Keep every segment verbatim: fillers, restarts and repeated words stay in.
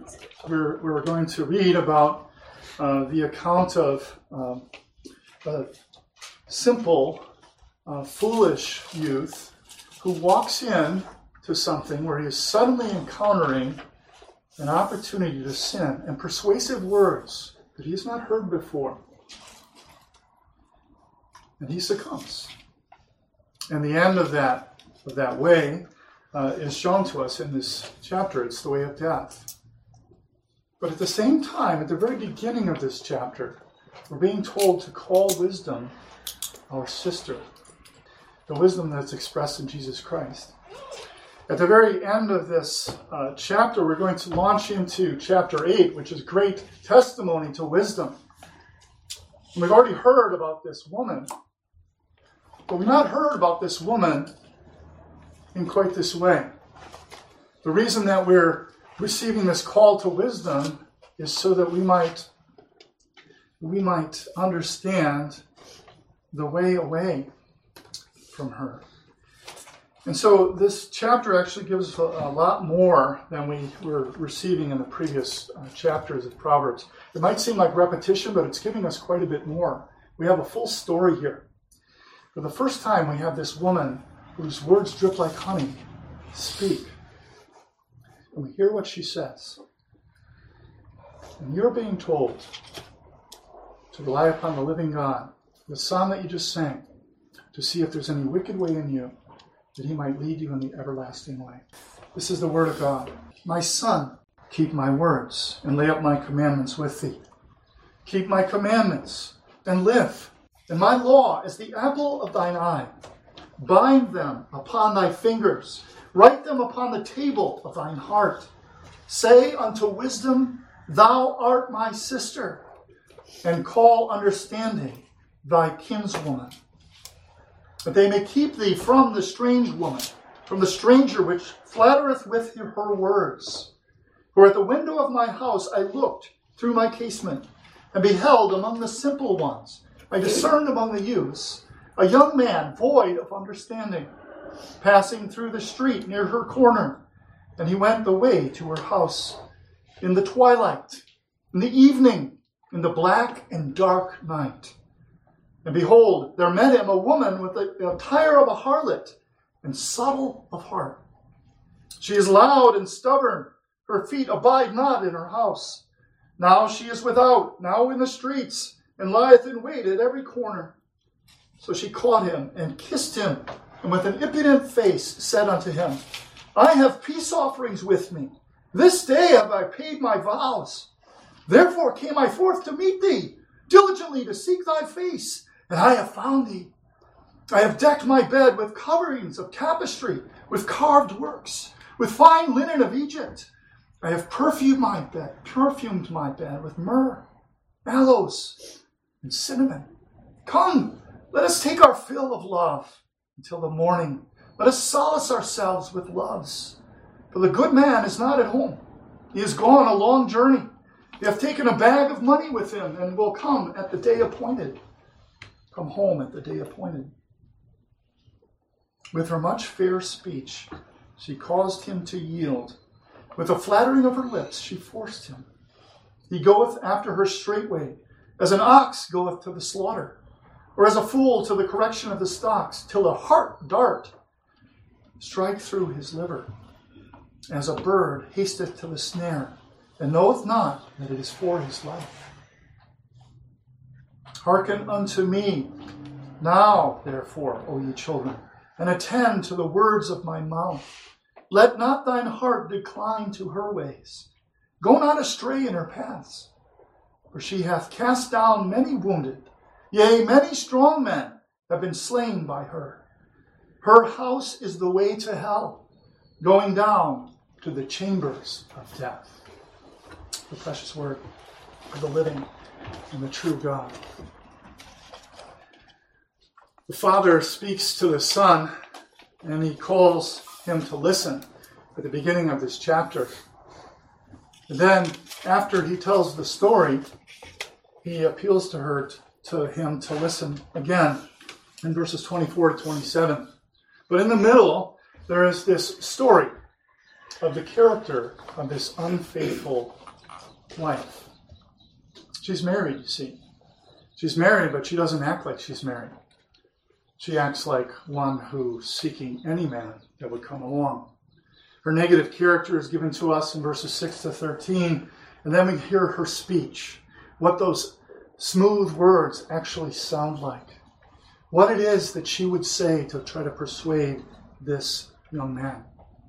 we're, we're going to read about uh, the account of um, a simple, uh, foolish youth who walks in to something where he is suddenly encountering an opportunity to sin and persuasive words that he has not heard before. And he succumbs. And the end of that, of that way uh, is shown to us in this chapter. It's the way of death. But at the same time, at the very beginning of this chapter, we're being told to call wisdom our sister. The wisdom that's expressed in Jesus Christ. At the very end of this uh, chapter, we're going to launch into chapter eight, which is great testimony to wisdom. And we've already heard about this woman, but we've not heard about this woman in quite this way. The reason that we're receiving this call to wisdom is so that we might, we might understand the way away from her. And so this chapter actually gives a, a lot more than we were receiving in the previous uh, chapters of Proverbs. It might seem like repetition, but it's giving us quite a bit more. We have a full story here. For the first time, we have this woman whose words drip like honey speak. And we hear what she says. And you're being told to rely upon the living God, the psalm that you just sang, to see if there's any wicked way in you, that he might lead you in the everlasting way. This is the word of God. My son, keep my words and lay up my commandments with thee. Keep my commandments and live. And my law is the apple of thine eye. Bind them upon thy fingers. Write them upon the table of thine heart. Say unto wisdom, thou art my sister. And call understanding thy kinswoman. That they may keep thee from the strange woman, from the stranger which flattereth with her words. For at the window of my house I looked through my casement, and beheld among the simple ones, I discerned among the youths, a young man void of understanding, passing through the street near her corner. And he went the way to her house in the twilight, in the evening, in the black and dark night. And behold, there met him a woman with the attire of a harlot and subtle of heart. She is loud and stubborn. Her feet abide not in her house. Now she is without, now in the streets, and lieth in wait at every corner. So she caught him and kissed him, and with an impudent face said unto him, I have peace offerings with me. This day have I paid my vows. Therefore came I forth to meet thee, diligently to seek thy face. And I have found thee. I have decked my bed with coverings of tapestry, with carved works, with fine linen of Egypt. I have perfumed my bed, perfumed my bed with myrrh, aloes, and cinnamon. Come, let us take our fill of love until the morning. Let us solace ourselves with loves. For the good man is not at home. He is gone a long journey. He hath taken a bag of money with him, and will come at the day appointed. Come home at the day appointed. With her much fair speech, she caused him to yield. With the flattering of her lips, she forced him. He goeth after her straightway, as an ox goeth to the slaughter, or as a fool to the correction of the stocks, till a hart dart strike through his liver, as a bird hasteth to the snare, and knoweth not that it is for his life. Hearken unto me now, therefore, O ye children, and attend to the words of my mouth. Let not thine heart decline to her ways. Go not astray in her paths. For she hath cast down many wounded, yea, many strong men have been slain by her. Her house is the way to hell, going down to the chambers of death. The precious word of the living and the true God. The Father speaks to the Son, and he calls him to listen at the beginning of this chapter. And then, after he tells the story, he appeals to her, to him to listen again in verses twenty-four to twenty-seven. But in the middle, there is this story. of the character of this unfaithful wife. She's married, you see. She's married, but she doesn't act like she's married. She acts like one who's seeking any man that would come along. Her negative character is given to us in verses six to thirteen, and then we hear her speech, what those smooth words actually sound like, what it is that she would say to try to persuade this young man.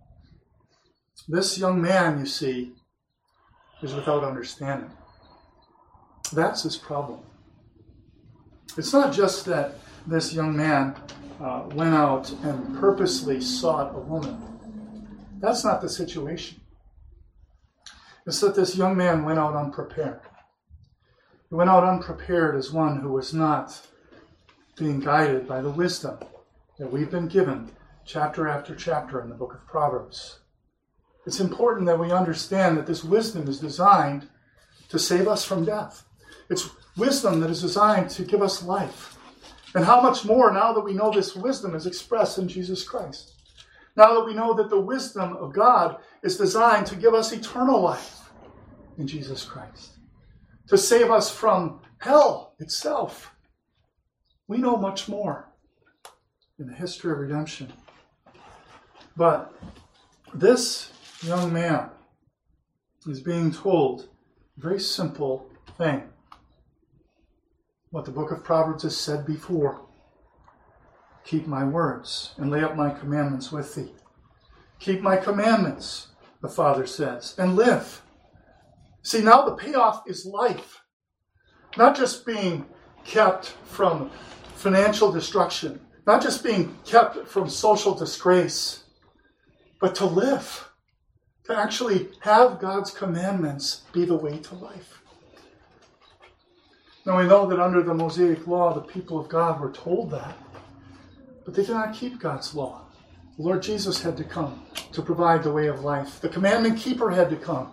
This young man, you see, is without understanding. That's his problem. It's not just that this young man uh, went out and purposely sought a woman. That's not the situation. It's that this young man went out unprepared. He went out unprepared as one who was not being guided by the wisdom that we've been given chapter after chapter in the book of Proverbs. It's important that we understand that this wisdom is designed to save us from death. It's wisdom that is designed to give us life. And how much more now that we know this wisdom is expressed in Jesus Christ. Now that we know that the wisdom of God is designed to give us eternal life in Jesus Christ. To save us from hell itself. We know much more in the history of redemption. But this young man is being told a very simple thing. What the book of Proverbs has said before. Keep my words and lay up my commandments with thee. Keep my commandments, the Father says, and live. See, now the payoff is life. Not just being kept from financial destruction. Not just being kept from social disgrace. But to live. To actually have God's commandments be the way to life. Now we know that under the Mosaic law, the people of God were told that. But they did not keep God's law. The Lord Jesus had to come to provide the way of life. The commandment keeper had to come.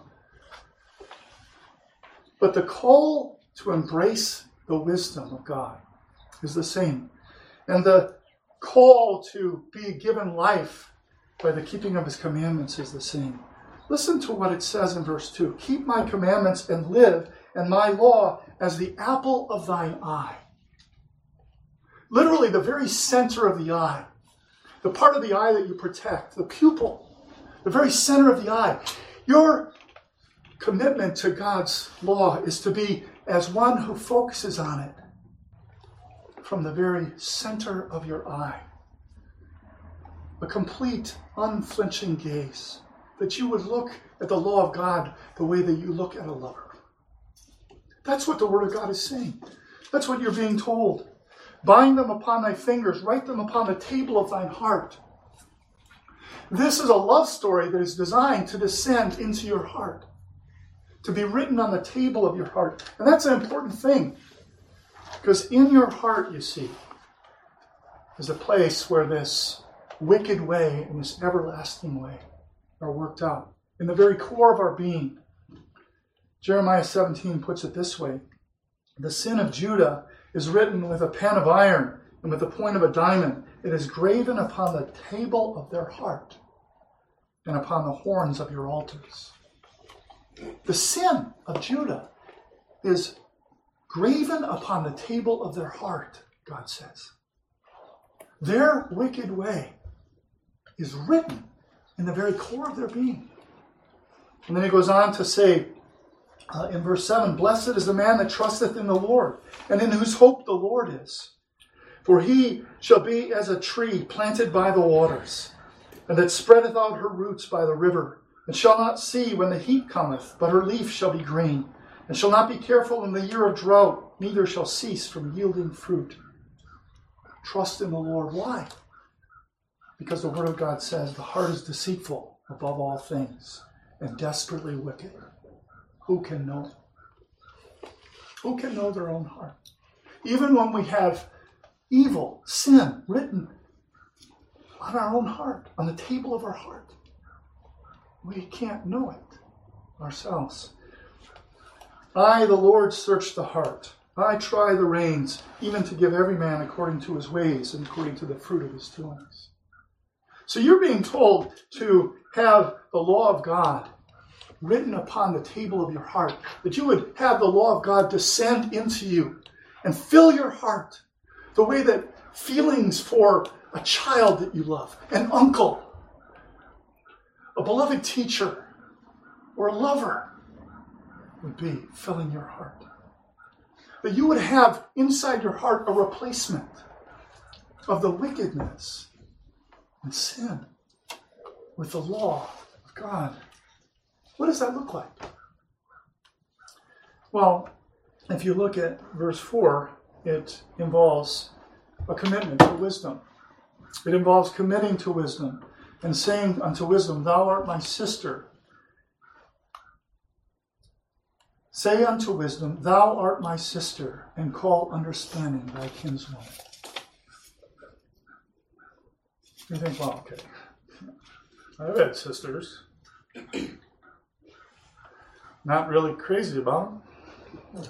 But the call to embrace the wisdom of God is the same. And the call to be given life by the keeping of his commandments is the same. Listen to what it says in verse two. Keep my commandments and live, and my law as the apple of thine eye. Literally the very center of the eye. The part of the eye that you protect. The pupil. The very center of the eye. Your commitment to God's law is to be as one who focuses on it from the very center of your eye. A complete, unflinching gaze. That you would look at the law of God the way that you look at a lover. That's what the Word of God is saying. That's what you're being told. Bind them upon thy fingers, write them upon the table of thine heart. This is a love story that is designed to descend into your heart. To be written on the table of your heart. And that's an important thing. Because in your heart, you see, is a place where this wicked way and this everlasting way are worked out. In the very core of our being. Jeremiah seventeen puts it this way. The sin of Judah is written with a pen of iron and with the point of a diamond. It is graven upon the table of their heart and upon the horns of your altars. The sin of Judah is graven upon the table of their heart, God says. Their wicked way is written in the very core of their being. And then he goes on to say uh, in verse seven, Blessed is the man that trusteth in the Lord, and in whose hope the Lord is. For he shall be as a tree planted by the waters, and that spreadeth out her roots by the river, and shall not see when the heat cometh, but her leaf shall be green, and shall not be careful in the year of drought, neither shall cease from yielding fruit. Trust in the Lord. Why? Because the Word of God says the heart is deceitful above all things and desperately wicked. Who can know? Who can know their own heart? Even when we have evil, sin written on our own heart, on the table of our heart, we can't know it ourselves. I, the Lord, search the heart. I try the reins, even to give every man according to his ways and according to the fruit of his doings. So you're being told to have the law of God written upon the table of your heart, that you would have the law of God descend into you and fill your heart the way that feelings for a child that you love, an uncle, a beloved teacher, or a lover would be filling your heart. That you would have inside your heart a replacement of the wickedness and sin with the law of God. What does that look like? Well, if you look at verse four, it involves a commitment to wisdom. It involves committing to wisdom and saying unto wisdom, thou art my sister. Say unto wisdom, thou art my sister, and call understanding thy kinswoman. You think, well, okay, I've had sisters. Not really crazy about them.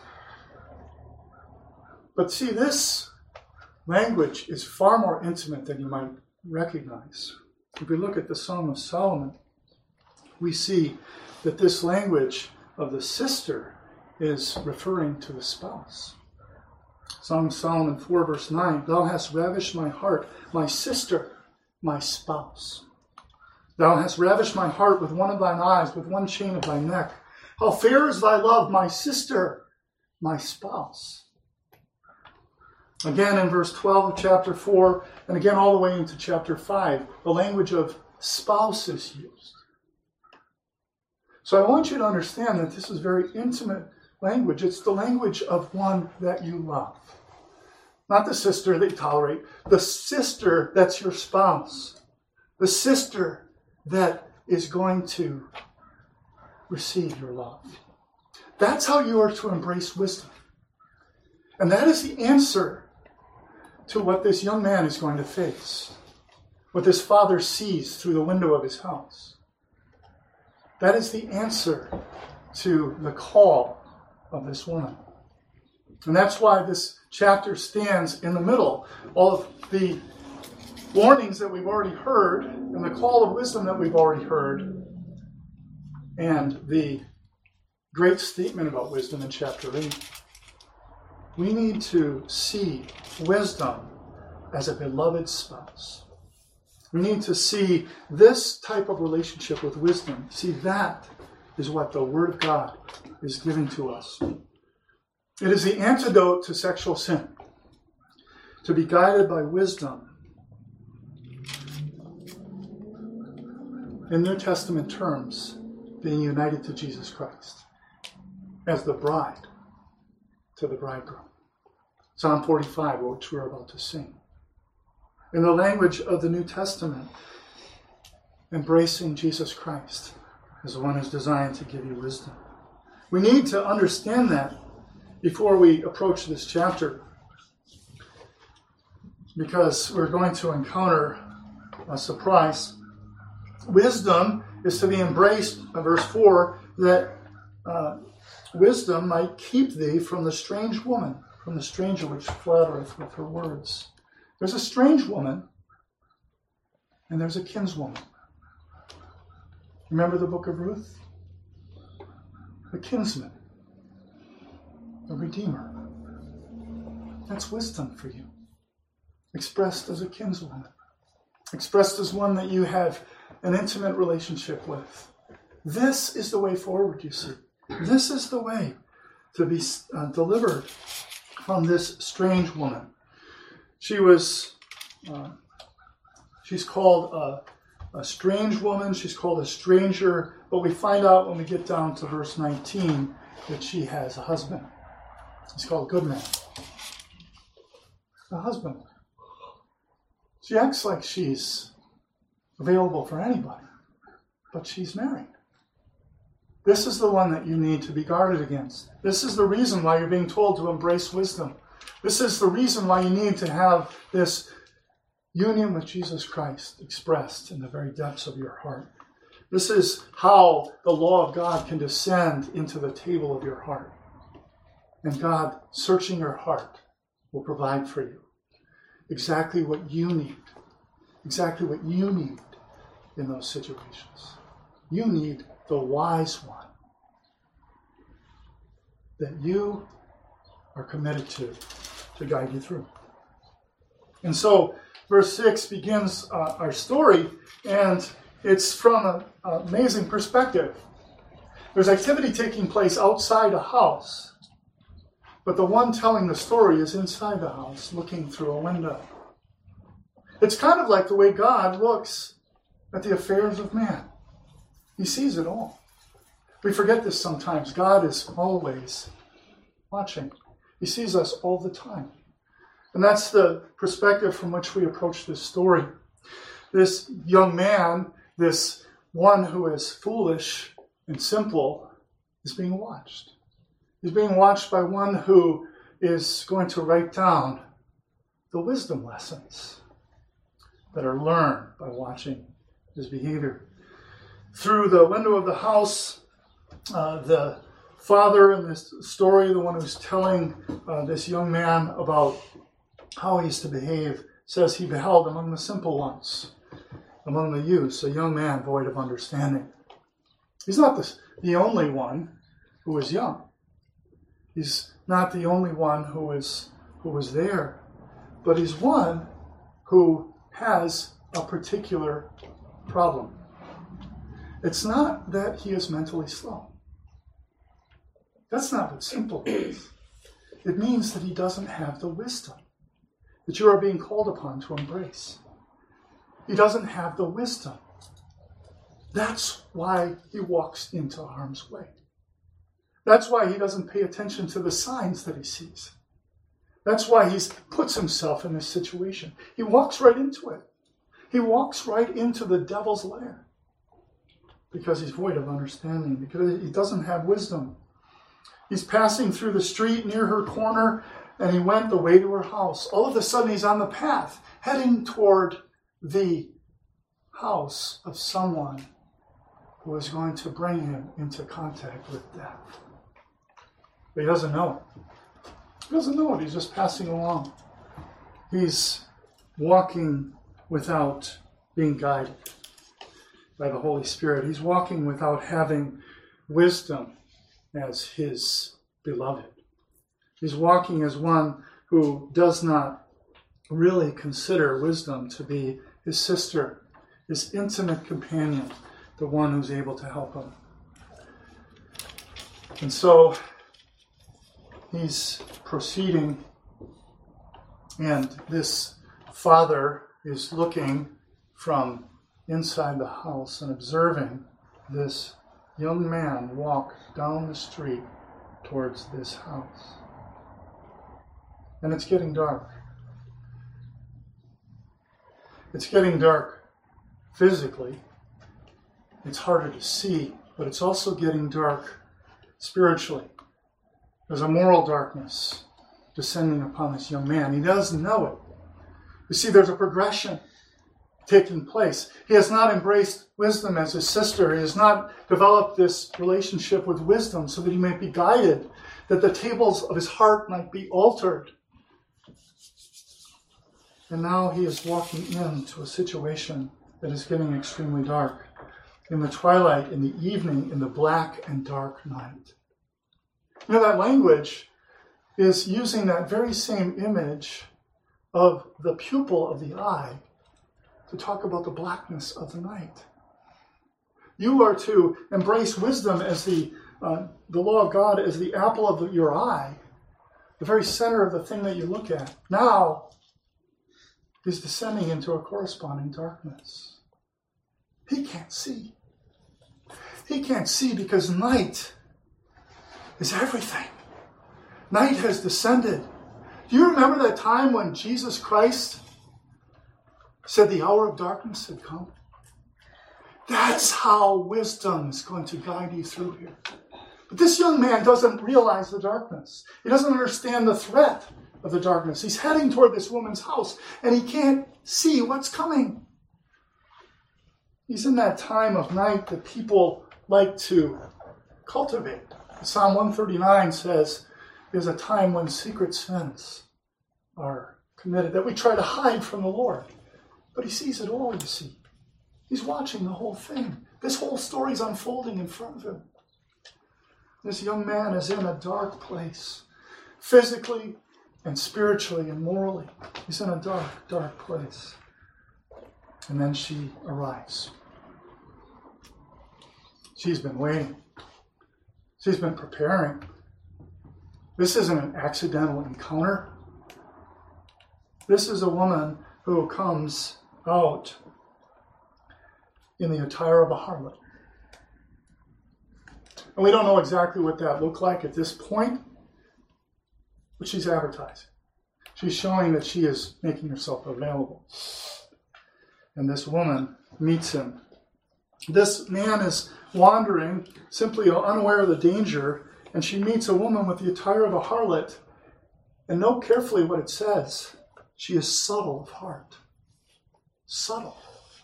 But see, this language is far more intimate than you might recognize. If we look at the Song of Solomon, we see that this language of the sister is referring to the spouse. Song of Solomon four, verse nine, thou hast ravished my heart, my sister, my spouse. Thou hast ravished my heart with one of thine eyes, with one chain of thy neck. How fair is thy love, my sister, my spouse. Again, in verse twelve of chapter four, and again all the way into chapter five, the language of spouse is used. So I want you to understand that this is very intimate language. It's the language of one that you love. Not the sister that you tolerate. The sister that's your spouse. The sister that is going to receive your love. That's how you are to embrace wisdom. And that is the answer to what this young man is going to face. What this father sees through the window of his house. That is the answer to the call of this woman. And that's why this chapter stands in the middle. All of the warnings that we've already heard, and the call of wisdom that we've already heard, and the great statement about wisdom in chapter eight. We need to see wisdom as a beloved spouse. We need to see this type of relationship with wisdom. See, that is what the Word of God is giving to us. It is the antidote to sexual sin. To be guided by wisdom. In New Testament terms, being united to Jesus Christ as the bride to the bridegroom. Psalm forty-five, which we're about to sing. In the language of the New Testament, embracing Jesus Christ as the one who's designed to give you wisdom. We need to understand that before we approach this chapter, because we're going to encounter a surprise. Wisdom is to be embraced, uh, verse four, that uh, wisdom might keep thee from the strange woman, from the stranger which flattereth with her words. There's a strange woman, and there's a kinswoman. Remember the book of Ruth? A kinsman, a redeemer. That's wisdom for you. Expressed as a kinswoman. Expressed as one that you have an intimate relationship with. This is the way forward, you see. This is the way to be uh, delivered from this strange woman. She was, uh, she's called a, a strange woman. She's called a stranger. But we find out when we get down to verse nineteen that she has a husband. He's called a good man. A husband. She acts like she's available for anybody, but she's married. This is the one that you need to be guarded against. This is the reason why you're being told to embrace wisdom. This is the reason why you need to have this union with Jesus Christ expressed in the very depths of your heart. This is how the law of God can descend into the table of your heart. And God, searching your heart, will provide for you exactly what you need exactly what you need in those situations. You need the wise one that you are committed to, to guide you through. And so, verse six begins uh, our story, and it's from an amazing perspective. There's activity taking place outside a house, but the one telling the story is inside the house, looking through a window. It's kind of like the way God looks at the affairs of man. He sees it all. We forget this sometimes. God is always watching. He sees us all the time. And that's the perspective from which we approach this story. This young man, this one who is foolish and simple, is being watched. He's being watched by one who is going to write down the wisdom lessons that are learned by watching his behavior. Through the window of the house, uh, the father in this story, the one who's telling uh, this young man about how he's to behave, says he beheld among the simple ones, among the youths, a young man void of understanding. He's not the, the only one who is young. He's not the only one who is who was there, but he's one who has a particular problem. It's not that he is mentally slow. That's not what simple is. It means that he doesn't have the wisdom that you are being called upon to embrace. He doesn't have the wisdom. That's why he walks into harm's way. That's why he doesn't pay attention to the signs that he sees. That's why he puts himself in this situation. He walks right into it. He walks right into the devil's lair because he's void of understanding, because he doesn't have wisdom. He's passing through the street near her corner, and he went the way to her house. All of a sudden, he's on the path, heading toward the house of someone who is going to bring him into contact with death. But he doesn't know it. He doesn't know it. He's just passing along. He's walking without being guided by the Holy Spirit. He's walking without having wisdom as his beloved. He's walking as one who does not really consider wisdom to be his sister, his intimate companion, the one who's able to help him. And so he's proceeding, and this father is looking from inside the house and observing this young man walk down the street towards this house. And it's getting dark. It's getting dark physically. It's harder to see, but it's also getting dark spiritually. There's a moral darkness descending upon this young man. He doesn't know it. You see, there's a progression taking place. He has not embraced wisdom as his sister. He has not developed this relationship with wisdom so that he might be guided, that the tables of his heart might be altered. And now he is walking into a situation that is getting extremely dark. In the twilight, in the evening, in the black and dark night. You know, that language is using that very same image of the pupil of the eye to talk about the blackness of the night. You are to embrace wisdom as the uh, the law of God as the apple of the, your eye, the very center of the thing that you look at. Now he's descending into a corresponding darkness. He can't see. He can't see because night is everything. Night has descended. Do you remember that time when Jesus Christ said the hour of darkness had come? That's how wisdom is going to guide you through here. But this young man doesn't realize the darkness. He doesn't understand the threat of the darkness. He's heading toward this woman's house, and he can't see what's coming. He's in that time of night that people like to cultivate. Psalm one thirty-nine says there's a time when secret sins are committed, that we try to hide from the Lord But he sees it all, you see. He's watching the whole thing. This whole story is unfolding in front of him. This young man is in a dark place, physically and spiritually and morally. He's in a dark, dark place. And then she arrives. She's been waiting. She's been preparing. This isn't an accidental encounter. This is a woman who comes out in the attire of a harlot. And we don't know exactly what that looked like at this point, but she's advertising. She's showing that she is making herself available. And this woman meets him. This man is wandering, simply unaware of the danger, and she meets a woman with the attire of a harlot. And note carefully what it says. She is subtle of heart. Subtle.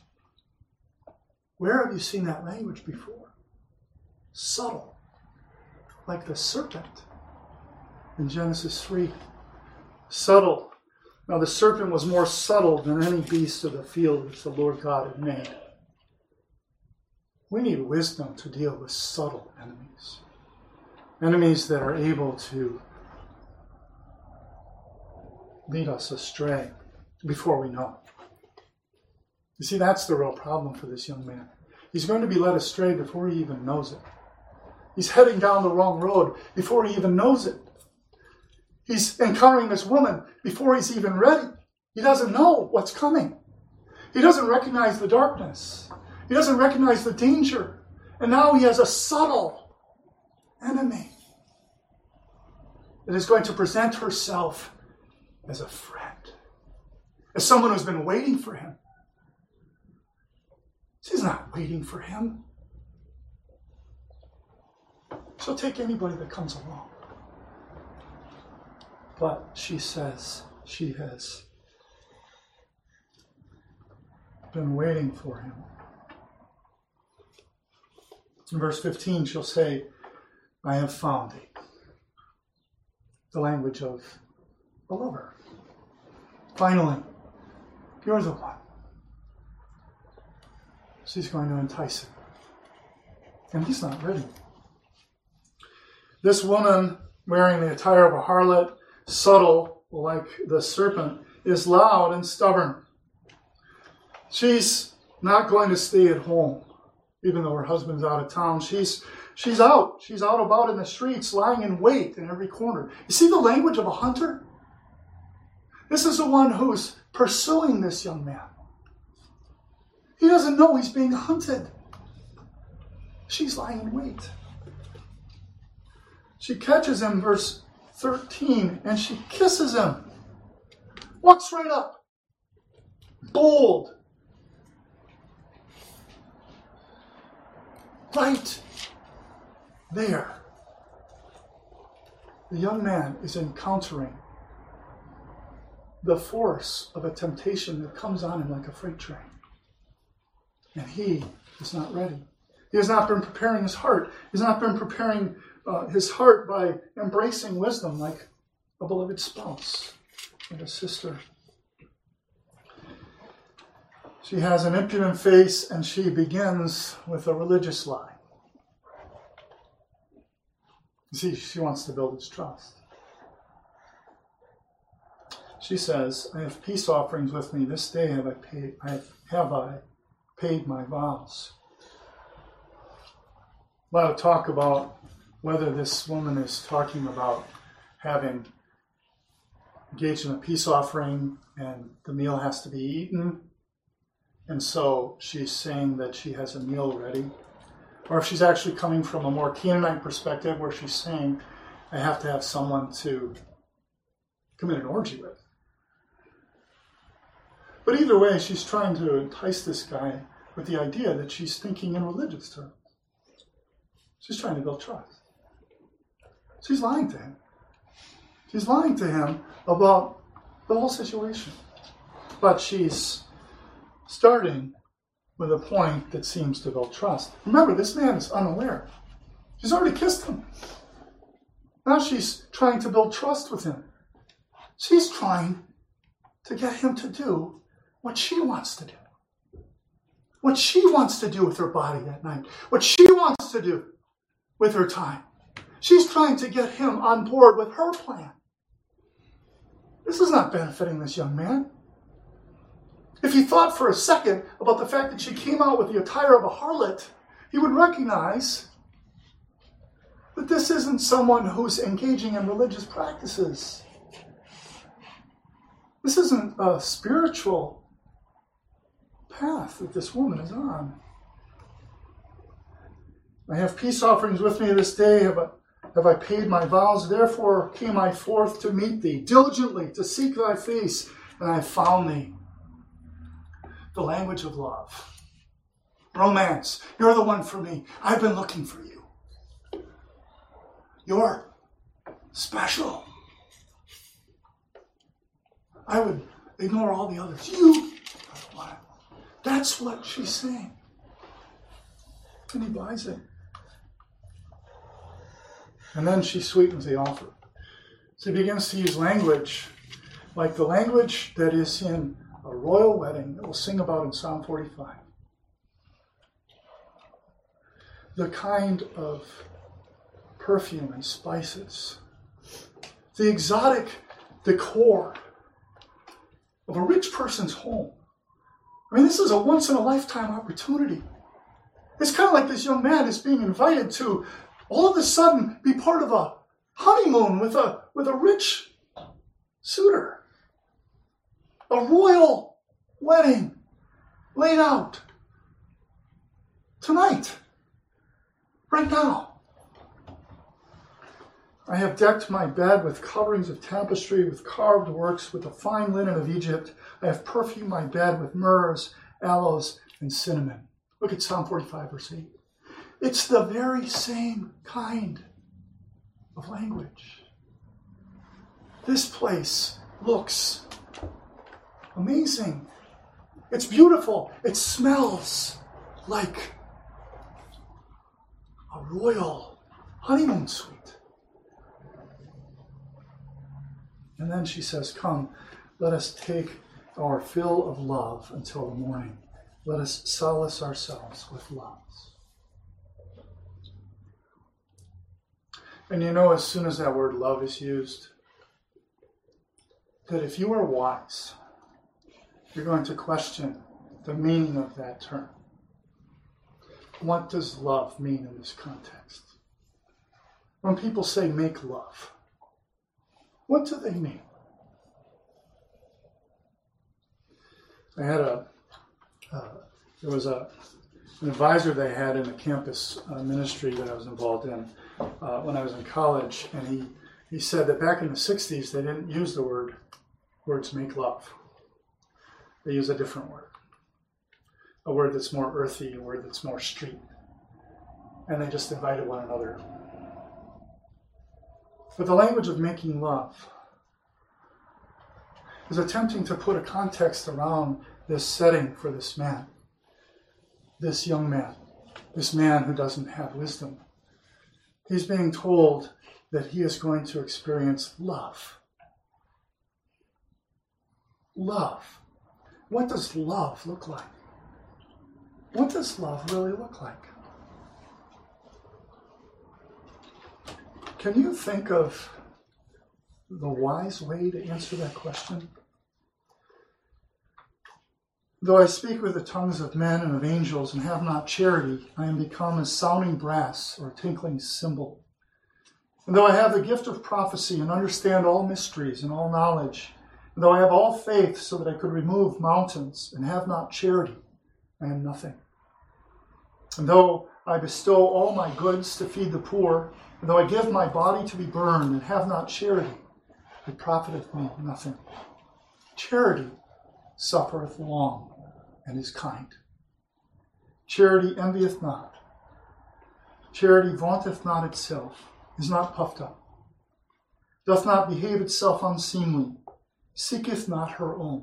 Where have you seen that language before? Subtle. Like the serpent in Genesis three. Subtle. Now the serpent was more subtle than any beast of the field which the Lord God had made. We need wisdom to deal with subtle enemies. Enemies that are able to lead us astray before we know. You see, that's the real problem for this young man. He's going to be led astray before he even knows it. He's heading down the wrong road before he even knows it. He's encountering this woman before he's even ready. He doesn't know what's coming. He doesn't recognize the darkness. He doesn't recognize the danger. And now he has a subtle enemy that is going to present herself as a friend, as someone who's been waiting for him. She's not waiting for him. She'll take anybody that comes along. But she says she has been waiting for him. In verse fifteen, she'll say, I have found thee. The language of a lover. Finally, you're the one. She's going to entice him. And he's not ready. This woman, wearing the attire of a harlot, subtle like the serpent, is loud and stubborn. She's not going to stay at home, even though her husband's out of town. She's she's out. She's out about in the streets, lying in wait in every corner. You see the language of a hunter? This is the one who's pursuing this young man. He doesn't know he's being hunted. She's lying in wait. She catches him, verse thirteen, and she kisses him. Walks right up. Bold. Right there. The young man is encountering the force of a temptation that comes on him like a freight train. And he is not ready. He has not been preparing his heart. He's not been preparing uh, his heart by embracing wisdom like a beloved spouse, like a sister. She has an impudent face, and she begins with a religious lie. You see, she wants to build his trust. She says, I have peace offerings with me. This day have I paid, I have I paid my vows. A lot of talk about whether this woman is talking about having engaged in a peace offering and the meal has to be eaten. And so she's saying that she has a meal ready. Or if she's actually coming from a more Canaanite perspective where she's saying, I have to have someone to commit an orgy with. But either way, she's trying to entice this guy with the idea that she's thinking in religious terms. She's trying to build trust. She's lying to him. She's lying to him about the whole situation. But she's starting with a point that seems to build trust. Remember, this man is unaware. She's already kissed him. Now she's trying to build trust with him. She's trying to get him to do what she wants to do. What she wants to do with her body that night. What she wants to do with her time. She's trying to get him on board with her plan. This is not benefiting this young man. If he thought for a second about the fact that she came out with the attire of a harlot, he would recognize that this isn't someone who's engaging in religious practices. This isn't a spiritual path that this woman is on. I have peace offerings with me this day. Have I, have I paid my vows? Therefore came I forth to meet thee, diligently to seek thy face, and I have found thee. The language of love. Romance. You're the one for me. I've been looking for you. You're special. I would ignore all the others. You are one. That's what she's saying. And he buys it. And then she sweetens the offer. So he begins to use language like the language that is in a royal wedding that we'll sing about in Psalm forty-five. The kind of perfume and spices, the exotic decor of a rich person's home. I mean, this is a once-in-a-lifetime opportunity. It's kind of like this young man is being invited to all of a sudden be part of a honeymoon with a, with a rich suitor. A royal wedding laid out tonight, right now. I have decked my bed with coverings of tapestry, with carved works, with the fine linen of Egypt. I have perfumed my bed with myrrhs, aloes, and cinnamon. Look at Psalm forty-five, verse eight. It's the very same kind of language. This place looks amazing. It's beautiful. It smells like a royal honeymoon suite. And then she says, come, let us take our fill of love until the morning. Let us solace ourselves with loves. And you know, as soon as that word love is used, that if you are wise, you're going to question the meaning of that term. What does love mean in this context? When people say make love, what do they mean? I had a, uh, there was a, an advisor they had in a campus uh, ministry that I was involved in uh, when I was in college, and he, he said that back in the sixties they didn't use the word words make love. They use a different word, a word that's more earthy, a word that's more street, and they just invited one another. But the language of making love is attempting to put a context around this setting for this man, this young man, this man who doesn't have wisdom. He's being told that he is going to experience love. Love. What does love look like? What does love really look like? Can you think of the wise way to answer that question? Though I speak with the tongues of men and of angels and have not charity, I am become as sounding brass or tinkling cymbal. And though I have the gift of prophecy and understand all mysteries and all knowledge, and though I have all faith so that I could remove mountains and have not charity, I am nothing. And though I bestow all my goods to feed the poor, and though I give my body to be burned and have not charity, it profiteth me nothing. Charity suffereth long and is kind. Charity envieth not. Charity vaunteth not itself, is not puffed up, doth not behave itself unseemly, seeketh not her own,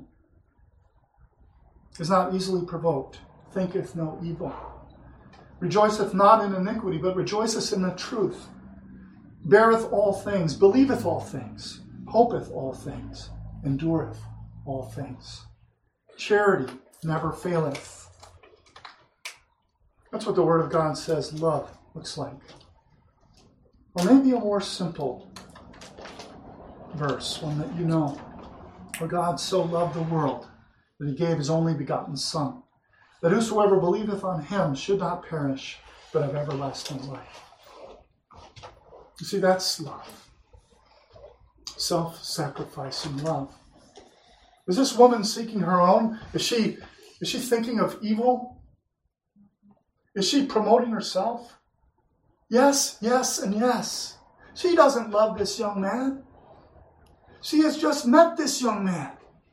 is not easily provoked, thinketh no evil, rejoiceth not in iniquity, but rejoiceth in the truth, beareth all things, believeth all things, hopeth all things, endureth all things. charity never faileth. That's what the Word of God says love looks like. Or maybe a more simple verse, one that you know. For God so loved the world that he gave his only begotten Son, that whosoever believeth on him should not perish, but have everlasting life. You see, that's love. Self-sacrificing love. Is this woman seeking her own? Is she, is she thinking of evil? Is she promoting herself? Yes, yes, and yes. She doesn't love this young man. She has just met this young man.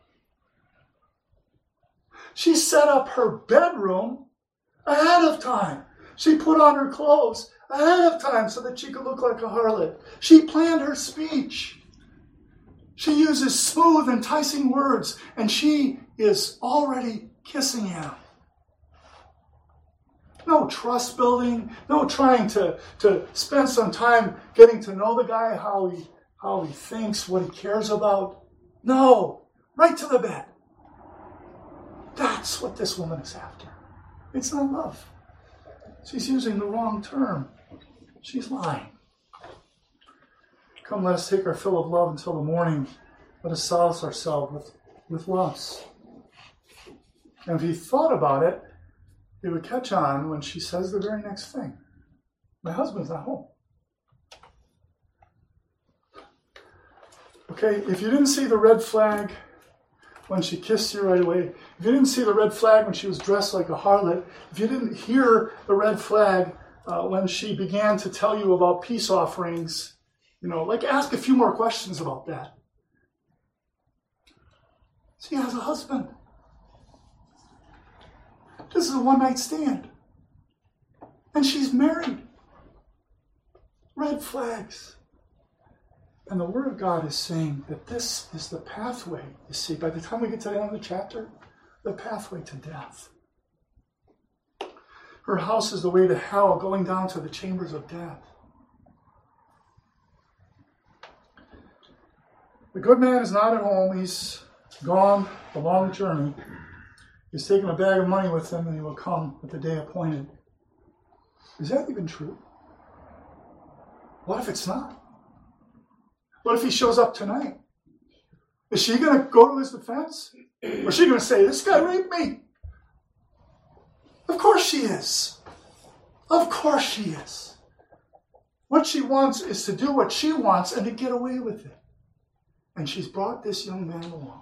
She set up her bedroom ahead of time. She put on her clothes ahead of time so that she could look like a harlot. She planned her speech. She uses smooth, enticing words, and she is already kissing him. No trust building, no trying to, to spend some time getting to know the guy, how he, how he thinks, what he cares about. No, right to the bed. That's what this woman is after. It's not love. She's using the wrong term. She's lying. Come, let us take our fill of love until the morning. Let us solace ourselves with, with loves. And if he thought about it, he would catch on when she says the very next thing. My husband's not home. Okay, if you didn't see the red flag when she kissed you right away, if you didn't see the red flag when she was dressed like a harlot, if you didn't hear the red flag uh, when she began to tell you about peace offerings, you know, like ask a few more questions about that. She has a husband. This is a one-night stand. And she's married. Red flags. And the Word of God is saying that this is the pathway, you see, by the time we get to the end of the chapter, the pathway to death. Her house is the way to hell, going down to the chambers of death. The good man is not at home. He's gone a long journey. He's taken a bag of money with him, and he will come at the day appointed. Is that even true? What if it's not? What if he shows up tonight? Is she going to go to his defense? Or is she going to say, this guy raped me? Of course she is. Of course she is. What she wants is to do what she wants and to get away with it. And she's brought this young man along.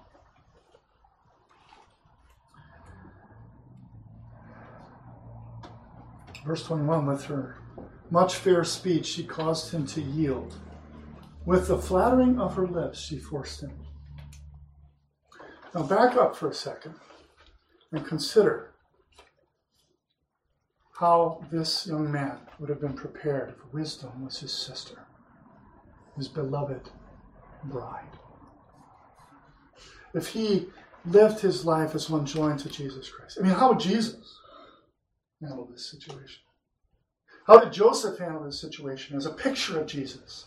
Verse twenty-one, with her much fair speech she caused him to yield. With the flattering of her lips she forced him. Now back up for a second and consider how this young man would have been prepared if wisdom was his sister, his beloved bride. If he lived his life as one joined to Jesus Christ. I mean, how would Jesus handle this situation? How did Joseph handle this situation as a picture of Jesus?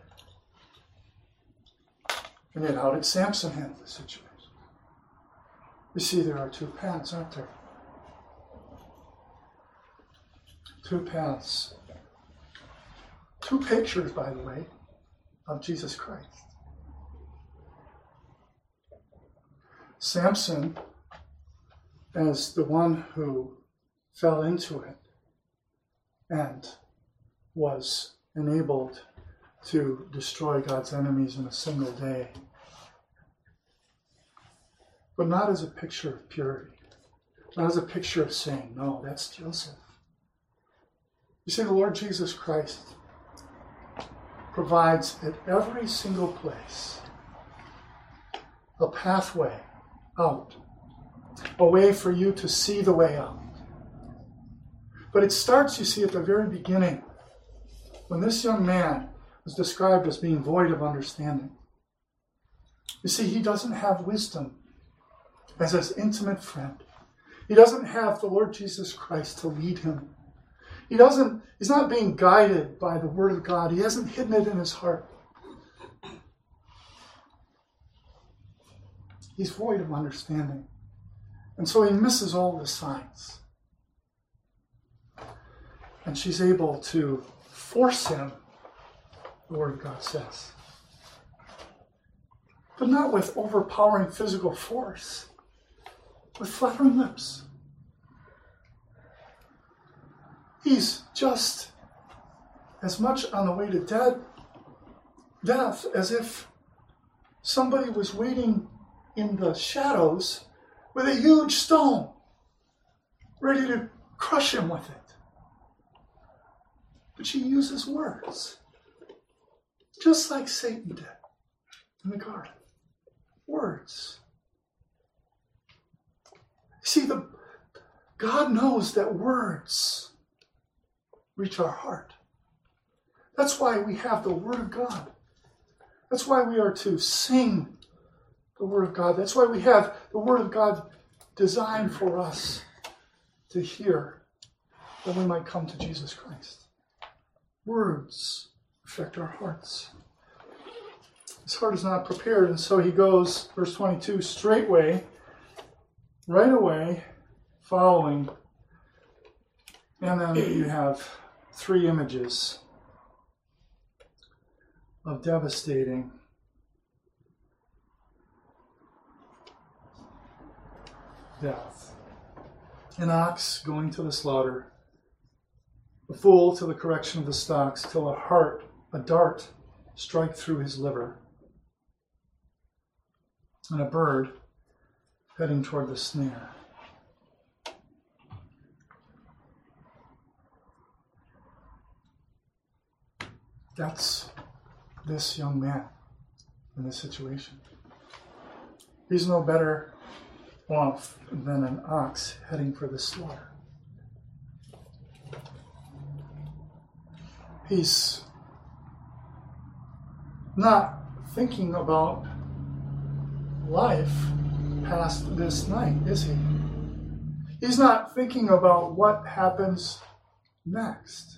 And yet, how did Samson handle this situation? You see, there are two paths, aren't there? Two paths. Two pictures, by the way, of Jesus Christ. Samson as the one who fell into it and was enabled to destroy God's enemies in a single day. But not as a picture of purity. Not as a picture of saying, no, that's Joseph. You see, the Lord Jesus Christ provides at every single place a pathway out, a way for you to see the way out. But it starts, you see, at the very beginning, when this young man was described as being void of understanding. You see, he doesn't have wisdom as his intimate friend. He doesn't have the Lord Jesus Christ to lead him. He doesn't, he's not being guided by the Word of God. He hasn't hidden it in his heart. He's void of understanding. And so he misses all the signs. And she's able to force him, the Word of God says. But not with overpowering physical force, with flattering lips. He's just as much on the way to dead, death as if somebody was waiting in the shadows with a huge stone, ready to crush him with it. But she uses words, just like Satan did in the garden. Words. See, the God knows that words reach our heart. That's why we have the Word of God. That's why we are to sing the Word of God. That's why we have the Word of God designed for us to hear, that we might come to Jesus Christ. Words affect our hearts. His heart is not prepared, and so he goes, verse twenty-two, straightway, right away, following. And then you have three images of devastating death. An ox going to the slaughter, a fool to the correction of the stocks, till a heart, a dart, strike through his liver, and a bird heading toward the snare. That's this young man in this situation. He's no better off than an ox heading for the slaughter. He's not thinking about life past this night, is he? He's not thinking about what happens next.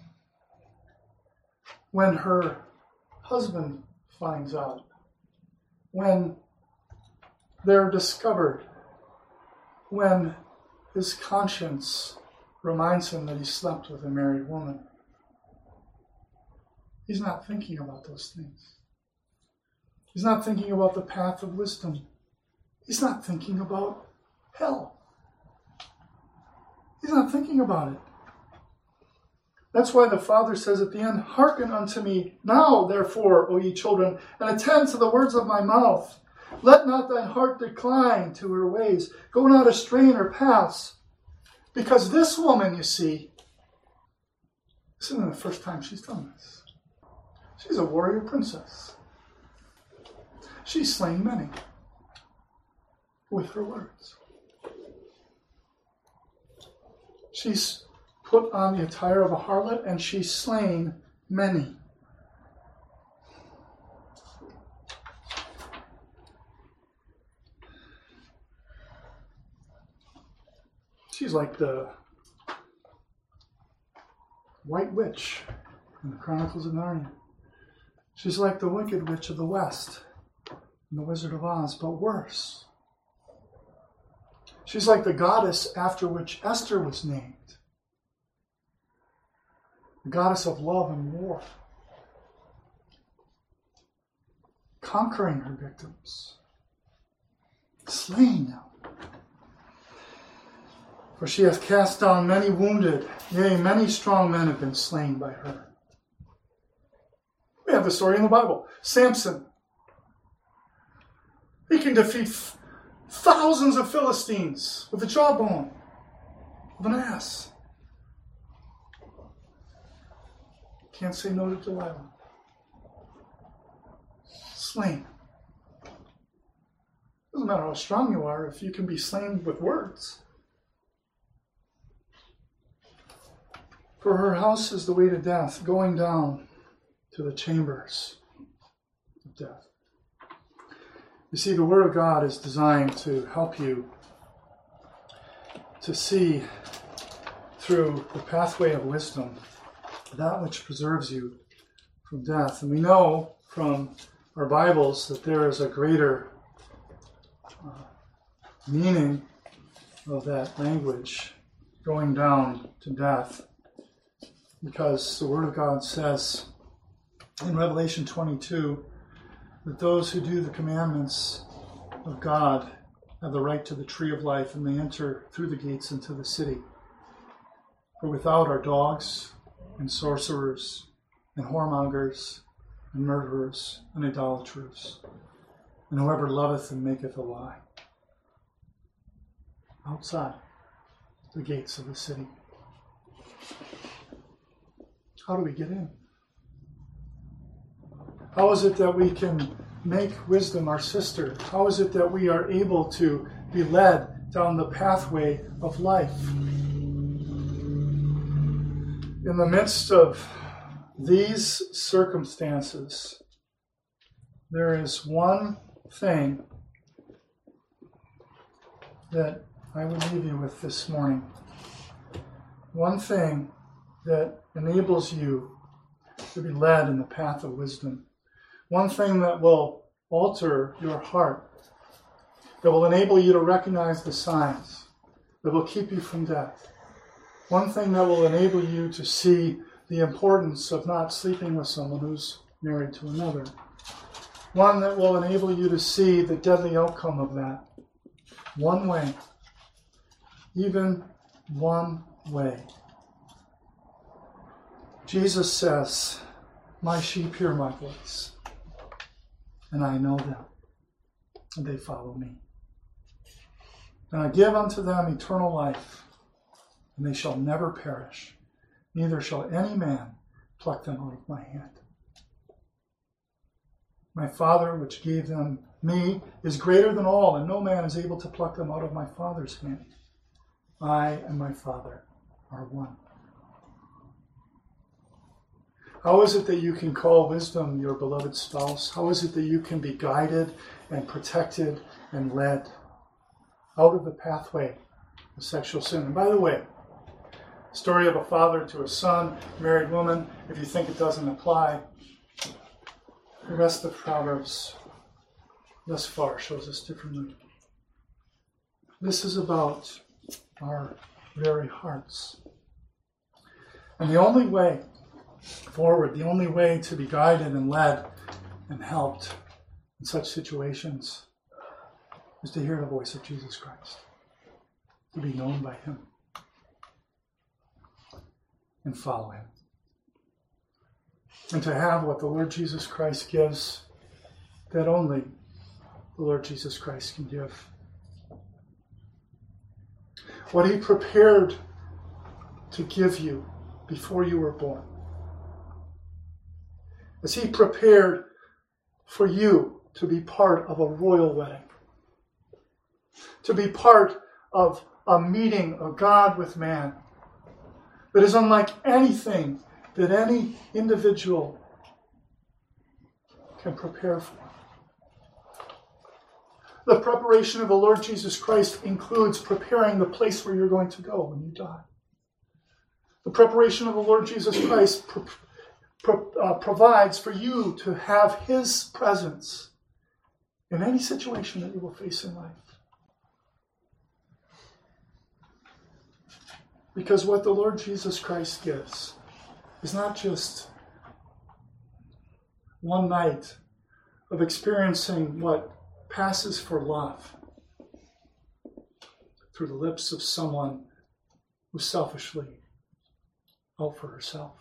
When her husband finds out, when they're discovered, when his conscience reminds him that he slept with a married woman. He's not thinking about those things. He's not thinking about the path of wisdom. He's not thinking about hell. He's not thinking about it. That's why the Father says at the end, hearken unto me now, therefore, O ye children, and attend to the words of my mouth. Let not thine heart decline to her ways. Go not astray in her paths. Because this woman, you see, this isn't the first time she's done this. She's a warrior princess. She's slain many with her words. She's put on the attire of a harlot, and she's slain many. She's like the White Witch in the Chronicles of Narnia. She's like the Wicked Witch of the West in The Wizard of Oz, but worse. She's like the goddess after which Esther was named. The goddess of love and war. Conquering her victims. Slain them. For she hath cast down many wounded, yea, many strong men have been slain by her. We have the story in the Bible. Samson. He can defeat f- thousands of Philistines with the jawbone of an ass. Can't say no to Delilah. Slain. Doesn't matter how strong you are if you can be slain with words. For her house is the way to death, going down to the chambers of death. You see, the Word of God is designed to help you to see through the pathway of wisdom that which preserves you from death. And we know from our Bibles that there is a greater uh, meaning of that language, going down to death, because the Word of God says in Revelation twenty-two that those who do the commandments of God have the right to the tree of life, and they enter through the gates into the city. For without are dogs and sorcerers and whoremongers and murderers and idolaters, and whoever loveth and maketh a lie. Outside the gates of the city. How do we get in? How is it that we can make wisdom our sister? How is it that we are able to be led down the pathway of life? In the midst of these circumstances, there is one thing that I would leave you with this morning. One thing that enables you to be led in the path of wisdom. One thing that will alter your heart, that will enable you to recognize the signs, that will keep you from death. One thing that will enable you to see the importance of not sleeping with someone who's married to another. One that will enable you to see the deadly outcome of that. One way. Even one way. Jesus says, my sheep hear my voice, and I know them, and they follow me. And I give unto them eternal life, and they shall never perish, neither shall any man pluck them out of my hand. My Father, which gave them me, is greater than all, and no man is able to pluck them out of my Father's hand. I and my Father are one. How is it that you can call wisdom your beloved spouse? How is it that you can be guided and protected and led out of the pathway of sexual sin? And by the way, story of a father to a son, married woman, if you think it doesn't apply, the rest of Proverbs thus far shows us differently. This is about our very hearts. And the only way forward, the only way to be guided and led and helped in such situations is to hear the voice of Jesus Christ, to be known by him, and follow him. And to have what the Lord Jesus Christ gives that only the Lord Jesus Christ can give. What he prepared to give you before you were born. As he prepared for you to be part of a royal wedding. To be part of a meeting of God with man that is unlike anything that any individual can prepare for. The preparation of the Lord Jesus Christ includes preparing the place where you're going to go when you die. The preparation of the Lord Jesus Christ pro- pro- uh, provides for you to have his presence in any situation that you will face in life. Because what the Lord Jesus Christ gives is not just one night of experiencing what passes for love through the lips of someone who selfishly out for herself,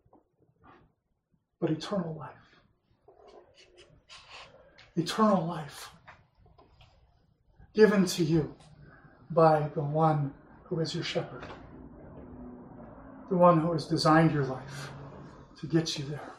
but eternal life. Eternal life given to you by the one who is your shepherd. The one who has designed your life to get you there.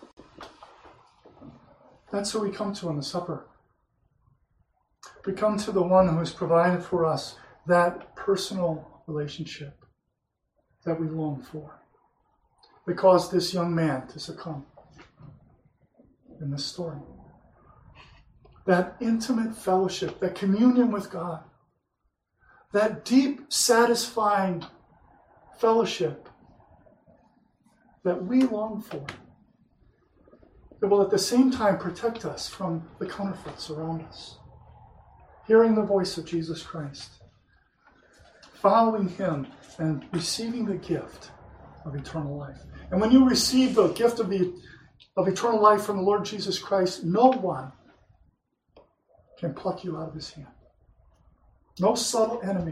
That's who we come to in the supper. We come to the one who has provided for us that personal relationship that we long for, that caused this young man to succumb in this story. That intimate fellowship, that communion with God, that deep, satisfying fellowship that we long for, that will at the same time protect us from the counterfeits around us. Hearing the voice of Jesus Christ, following him and receiving the gift of eternal life. And when you receive the gift of, the, of eternal life from the Lord Jesus Christ, no one can pluck you out of his hand. No subtle enemy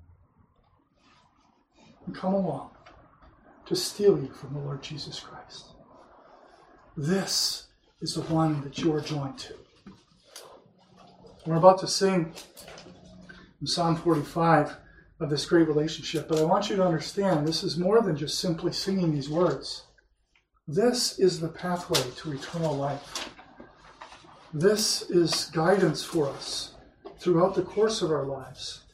can come along to steal you from the Lord Jesus Christ. This is the one that you are joined to. We're about to sing in Psalm forty-five of this great relationship, but I want you to understand this is more than just simply singing these words. This is the pathway to eternal life. This is guidance for us throughout the course of our lives.